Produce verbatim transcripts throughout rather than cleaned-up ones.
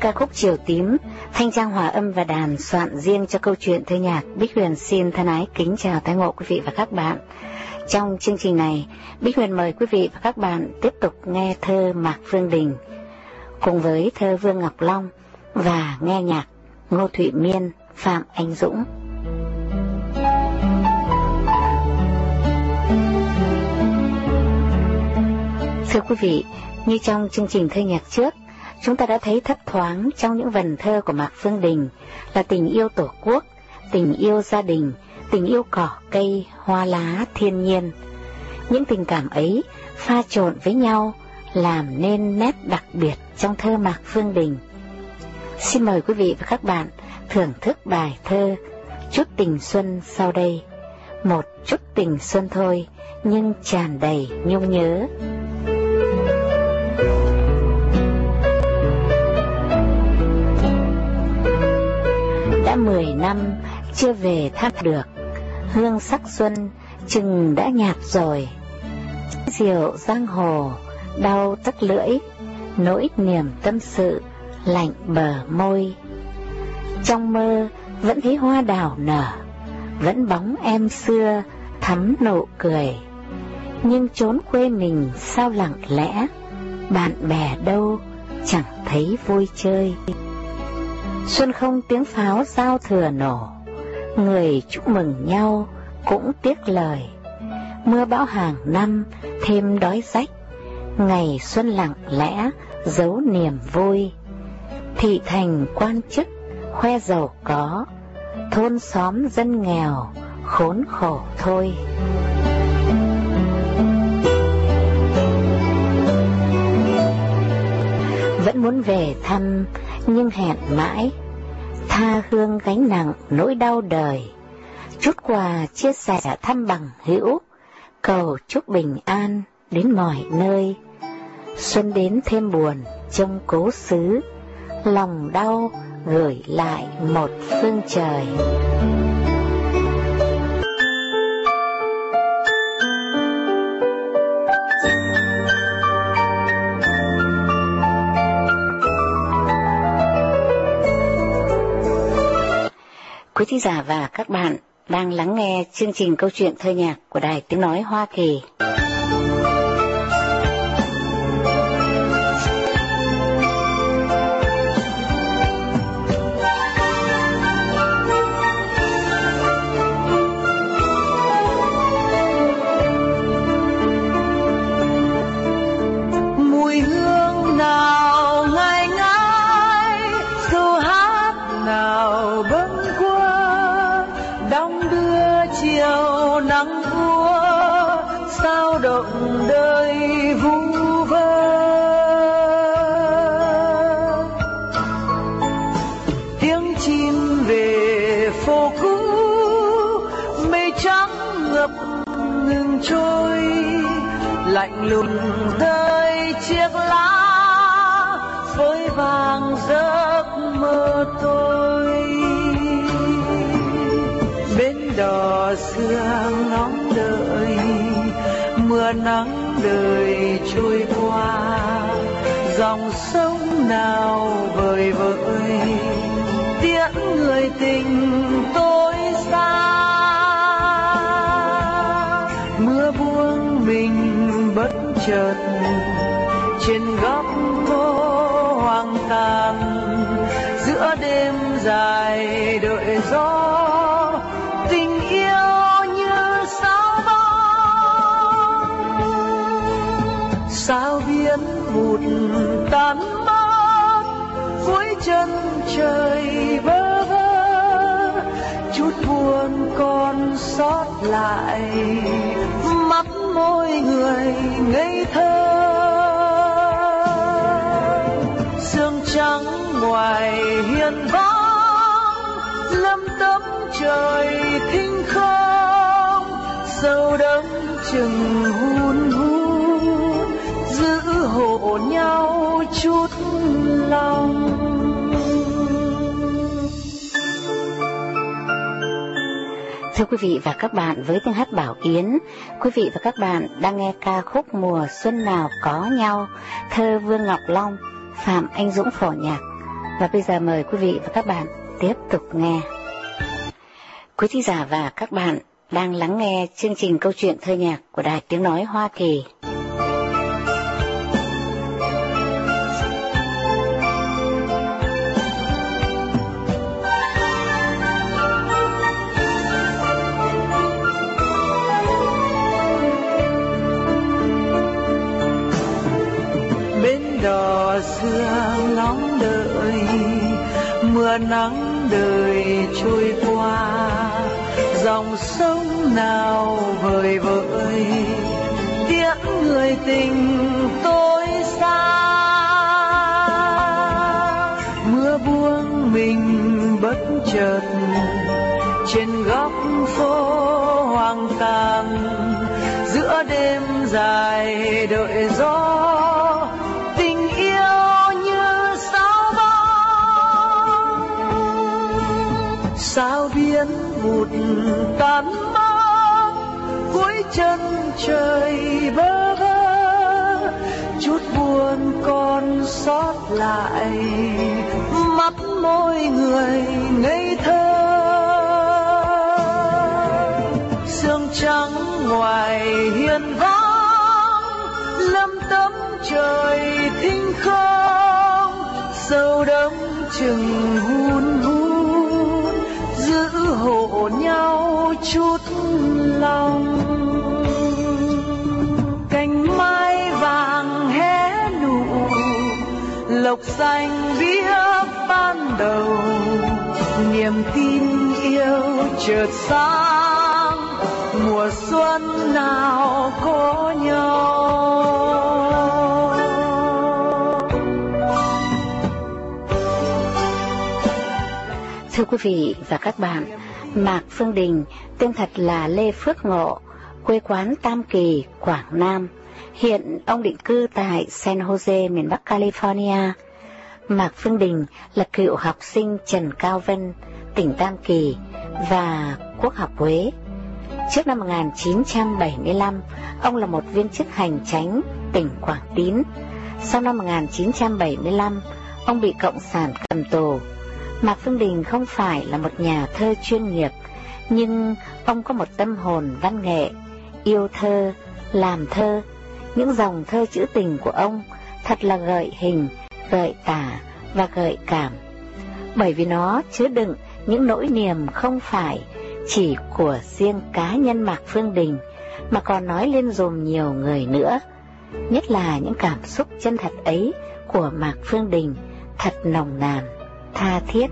ca khúc Chiều Tím, Thanh Trang hòa âm và đàn soạn riêng cho câu chuyện thơ nhạc. Bích Huyền xin thân ái kính chào tái ngộ quý vị và các bạn. Trong chương trình này, Bích Huyền mời quý vị và các bạn tiếp tục nghe thơ Mạc Phương Đình cùng với thơ Vương Ngọc Long và nghe nhạc Ngô Thụy Miên, Phạm Anh Dũng. Thưa quý vị, như trong chương trình thơ nhạc trước, chúng ta đã thấy thấp thoáng trong những vần thơ của Mạc Phương Đình là tình yêu tổ quốc, tình yêu gia đình, tình yêu cỏ cây, hoa lá, thiên nhiên. Những tình cảm ấy pha trộn với nhau làm nên nét đặc biệt trong thơ Mạc Phương Đình. Xin mời quý vị và các bạn thưởng thức bài thơ Chút Tình Xuân sau đây. Một chút tình xuân thôi nhưng tràn đầy nhung nhớ. Đã mười năm chưa về thăm được, hương sắc xuân chừng đã nhạt rồi. Rượu giang hồ đau tắc lưỡi, nỗi niềm tâm sự lạnh bờ môi. Trong mơ vẫn thấy hoa đào nở, vẫn bóng em xưa thắm nụ cười. Nhưng chốn quê mình sao lặng lẽ, bạn bè đâu chẳng thấy vui chơi. Xuân không tiếng pháo giao thừa nổ, người chúc mừng nhau cũng tiếc lời. Mưa bão hàng năm thêm đói rách, ngày xuân lặng lẽ giấu niềm vui. Thị thành quan chức khoe giàu có, thôn xóm dân nghèo khốn khổ thôi. Vẫn muốn về thăm nhưng hẹn mãi, tha hương gánh nặng nỗi đau đời. Chút quà chia sẻ thăm bằng hữu, cầu chúc bình an đến mọi nơi. Xuân đến thêm buồn trông cố xứ, lòng đau gửi lại một phương trời. Quý thính giả và các bạn đang lắng nghe chương trình câu chuyện thơ nhạc của Đài Tiếng Nói Hoa Kỳ. Mùi hương nào ngày ngày, câu hát nào bâng quơ, đong đưa chiều nắng úa, sao động đời vu vơ. Tiếng chim về phố cũ, mây trắng ngập ngừng trôi, lạnh lùng rơi chiếc lá phơi vàng giấc mơ tôi. Bến đò xưa ngóng đợi, mưa nắng đời trôi qua, dòng sông nào vời vợi tiễn người tình tôi xa. Mưa buông mình bất chợt trên góc phố hoang tàn, giữa đêm dài đợi gió, tình yêu như sao băng. Sao biến vụt tan mất cuối chân trời bơ vơ, chút buồn còn sót lại mắt môi người ngây thơ. Sương trắng ngoài hiên vắng, lâm tấm trời thinh không, sâu đắm chừng hun hút, giữ hộ nhau chút lòng. Thưa quý vị và các bạn, với tiếng hát Bảo Yến, quý vị và các bạn đang nghe ca khúc Mùa Xuân Nào Có Nhau, thơ Vương Ngọc Long, Phạm Anh Dũng phổ nhạc. Và bây giờ mời quý vị và các bạn tiếp tục nghe. Quý thính giả và các bạn đang lắng nghe chương trình câu chuyện thơ nhạc của Đài Tiếng Nói Hoa Kỳ. Bến đò xưa ngóng đợi mưa nắng đời trôi qua, dòng sông nào vời vợi tiễn người tình tôi xa. Mưa buông mình bất chợt trên góc phố hoang tàn, giữa đêm dài đợi gió. Tình yêu như sao băng, sao biến vụt tan mất cuối chân trời bơ vơ. Chút buồn còn sót lại, mắt môi người ngây thơ. Sương trắng ngoài hiên vắng, lâm tấm trời thinh không. Sâu đắm chừng hun hun, giữ hộ nhau chút lòng. Cành mai vàng hé nụ, lộc xanh biếc ban đầu. Niềm tin yêu chợt sáng, mùa xuân nào có nhau. Thưa quý vị và các bạn, Mạc Phương Đình, tên thật là Lê Phước Ngộ, quê quán Tam Kỳ, Quảng Nam. Hiện ông định cư tại San Jose, miền Bắc California. Mạc Phương Đình là cựu học sinh Trần Cao Vân, tỉnh Tam Kỳ và Quốc học Huế. Trước năm một nghìn chín trăm bảy mươi lăm, ông là một viên chức hành chánh tỉnh Quảng Tín. Sau năm một nghìn chín trăm bảy mươi lăm, ông bị Cộng sản cầm tù. Mạc Phương Đình không phải là một nhà thơ chuyên nghiệp, nhưng ông có một tâm hồn văn nghệ, yêu thơ, làm thơ. Những dòng thơ trữ tình của ông thật là gợi hình, gợi tả và gợi cảm, bởi vì nó chứa đựng những nỗi niềm không phải chỉ của riêng cá nhân Mạc Phương Đình, mà còn nói lên dùm nhiều người nữa. Nhất là những cảm xúc chân thật ấy của Mạc Phương Đình thật nồng nàn, tha thiết.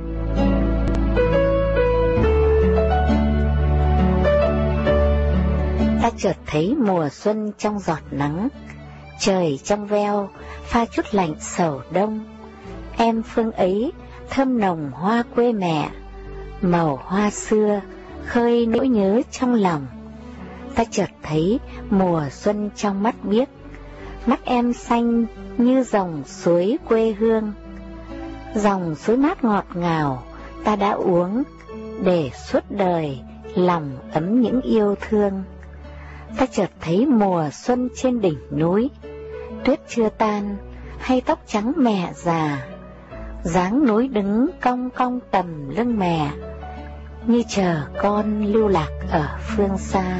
Ta chợt thấy mùa xuân trong giọt nắng, trời trong veo pha chút lạnh sầu đông. Em Phương ấy thơm nồng hoa quê mẹ, màu hoa xưa khơi nỗi nhớ trong lòng. Ta chợt thấy mùa xuân trong mắt biếc, mắt em xanh như dòng suối quê hương. Dòng suối mát ngọt ngào ta đã uống, để suốt đời lòng ấm những yêu thương. Ta chợt thấy mùa xuân trên đỉnh núi, tuyết chưa tan hay tóc trắng mẹ già, dáng núi đứng cong cong tầm lưng mẹ, như chờ con lưu lạc ở phương xa.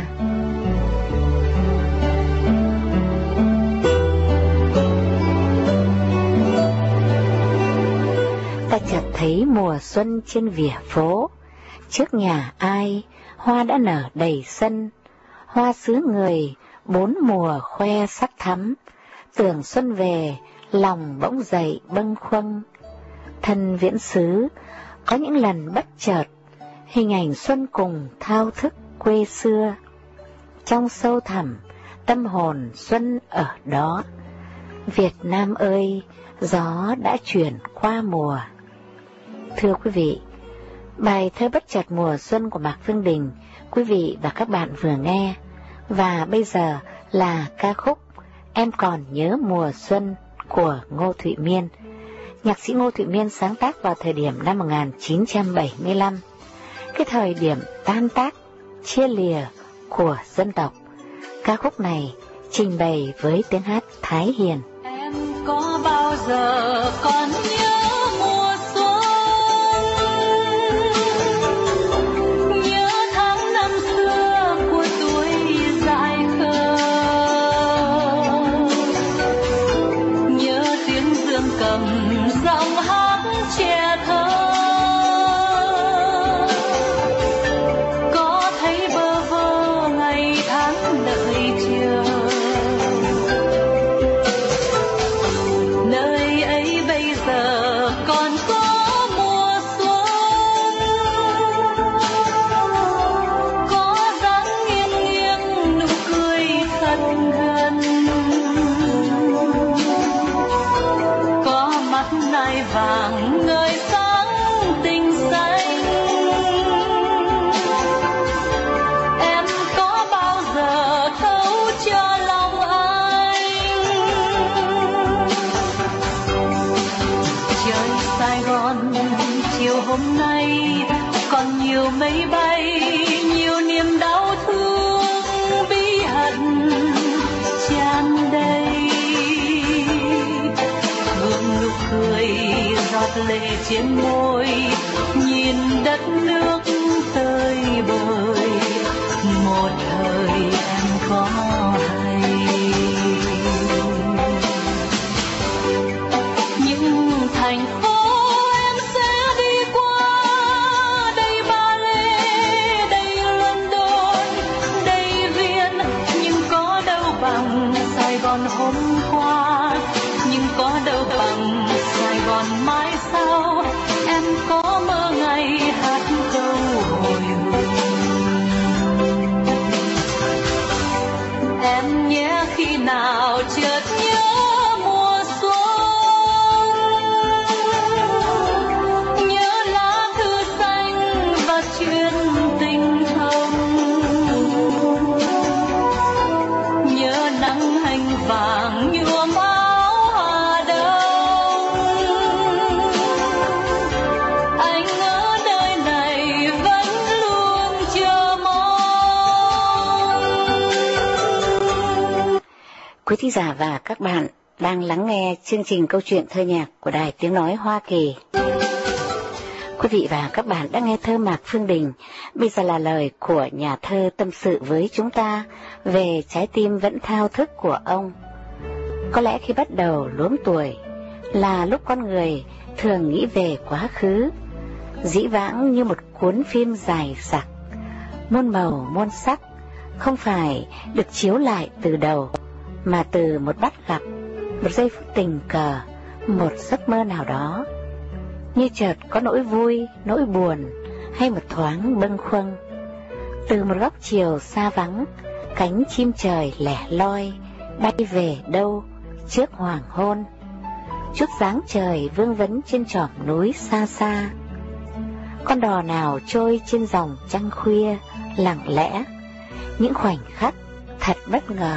Ta chợt thấy mùa xuân trên vỉa phố, trước nhà ai hoa đã nở đầy sân. Hoa xứ người bốn mùa khoe sắc thắm, tưởng xuân về lòng bỗng dậy bâng khuâng. Thân viễn xứ có những lần bất chợt, hình ảnh xuân cùng thao thức quê xưa. Trong sâu thẳm tâm hồn xuân ở đó, Việt Nam ơi, gió đã chuyển qua mùa. Thưa quý vị, bài thơ Bất chợt mùa xuân của Mạc Phương Đình quý vị và các bạn vừa nghe. Và bây giờ là ca khúc Em còn nhớ mùa xuân của Ngô Thụy Miên. Nhạc sĩ Ngô Thụy Miên sáng tác vào thời điểm năm một nghìn chín trăm bảy mươi lăm, cái thời điểm tan tác, chia lìa của dân tộc. Ca khúc này trình bày với tiếng hát Thái Hiền. Em có bao giờ còn nhớ mùa xuân nhiều mây bay, nhiều niềm đau thương bí hận tràn đầy. Hương nụ cười giọt lệ trên môi, nhìn đất nước tơi bời, một thời em có hay. Những thành phố em sẽ đi qua, đây Ba Lê, đây London, đây Viên, nhưng có đâu bằng Sài Gòn hôm qua, nhưng có đâu bằng Sài Gòn mãi sau. Em có mơ ngày hát câu hồi hương. Em nhé khi nào chợt nhớ mùa xuân, nhớ lá thư xanh và chuyện tình thầm, nhớ nắng hành vàng nhuộm áo Hà Đông. Anh ở nơi này vẫn luôn chờ mong. Quý thính giả và các bạn đang lắng nghe chương trình câu chuyện thơ nhạc của Đài Tiếng Nói Hoa Kỳ. Quý vị và các bạn đã nghe thơ Mạc Phương Đình. Bây giờ là lời của nhà thơ tâm sự với chúng ta về trái tim vẫn thao thức của ông. Có lẽ khi bắt đầu luống tuổi là lúc con người thường nghĩ về quá khứ, dĩ vãng như một cuốn phim dài dặc, muôn màu muôn sắc, không phải được chiếu lại từ đầu, mà từ một bắt gặp, một giây phút tình cờ, một giấc mơ nào đó, như chợt có nỗi vui, nỗi buồn, hay một thoáng bâng khuâng. Từ một góc chiều xa vắng, cánh chim trời lẻ loi bay về đâu trước hoàng hôn, chút dáng trời vương vấn trên chòm núi xa xa. Con đò nào trôi trên dòng trăng khuya lặng lẽ, những khoảnh khắc thật bất ngờ.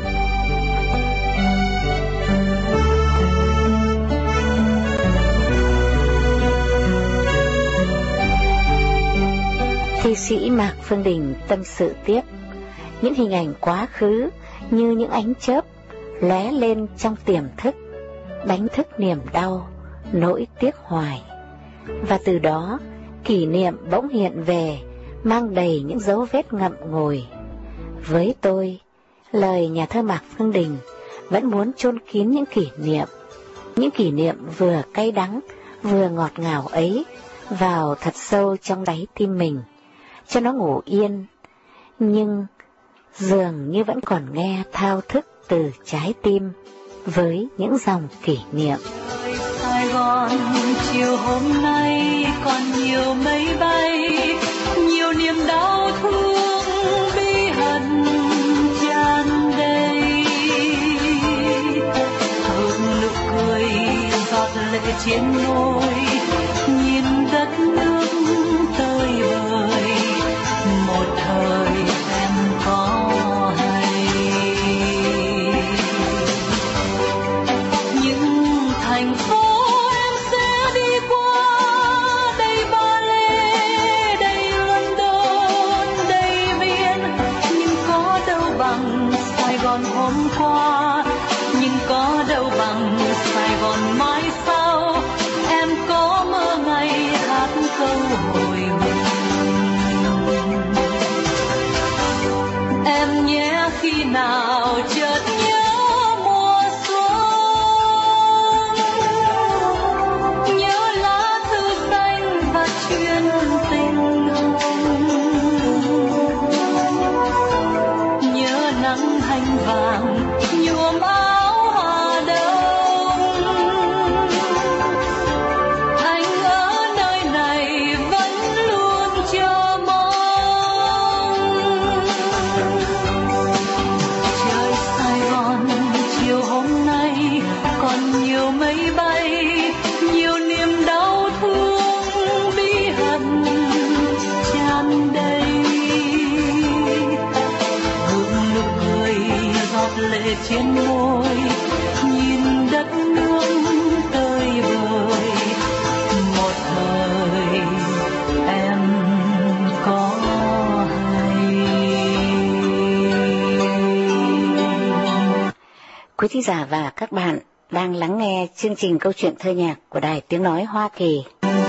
Thi sĩ Mạc Phương Đình tâm sự tiếp, những hình ảnh quá khứ như những ánh chớp lóe lên trong tiềm thức, đánh thức niềm đau, nỗi tiếc hoài. Và từ đó, kỷ niệm bỗng hiện về, mang đầy những dấu vết ngậm ngùi. Với tôi, lời nhà thơ Mạc Phương Đình vẫn muốn chôn kín những kỷ niệm, những kỷ niệm vừa cay đắng, vừa ngọt ngào ấy, vào thật sâu trong đáy tim mình, cho nó ngủ yên, nhưng dường như vẫn còn nghe thao thức từ trái tim với những dòng kỷ niệm. Sài Gòn chiều hôm nay còn nhiều mây bay, nhiều niềm đau thương bí hận tràn đầy. Hương nụ cười giọt lệ trên môi, nhìn đất nước tơi bời, một thời em có hay. Những thành phố em sẽ đi qua, đây Ba Lê, đây London, đây Viên, nhưng có đâu bằng Sài Gòn hôm qua, nhưng có đâu bằng Sài Gòn mãi sau. Em có mơ ngày hát câu hồi hương. Em nhé khi nào chợt nhớ mùa xuân, nhớ lá thư xanh và chuyện tình hồng, nhớ nắng hành vàng nhuộm áo Hà Đông. Anh ở nơi này vẫn luôn chờ mong. Trời Sài Gòn chiều hôm nay còn nhiều mây bay, nhiều niềm đau thương bí hận tràn đầy. Hương nụ cười giọt lệ trên môi, nhìn đất nước tơi bời, một thời em thính giả và các bạn đang lắng nghe chương trình câu chuyện thơ nhạc của Đài Tiếng Nói Hoa Kỳ.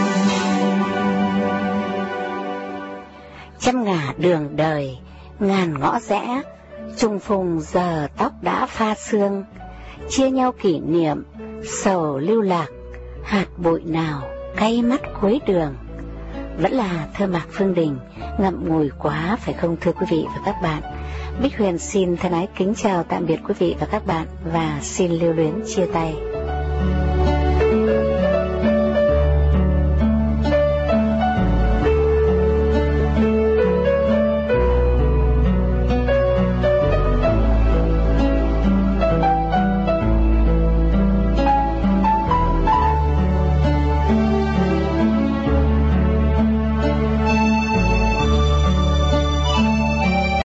Trăm ngả đường đời, ngàn ngõ rẽ, trùng phùng giờ tóc đã pha sương, chia nhau kỷ niệm, sầu lưu lạc, hạt bụi nào cay mắt cuối đường. Vẫn là thơ Mạc Phương Đình, ngậm ngùi quá phải không thưa quý vị và các bạn? Bích Huyền xin thân ái kính chào tạm biệt quý vị và các bạn và xin lưu luyến chia tay.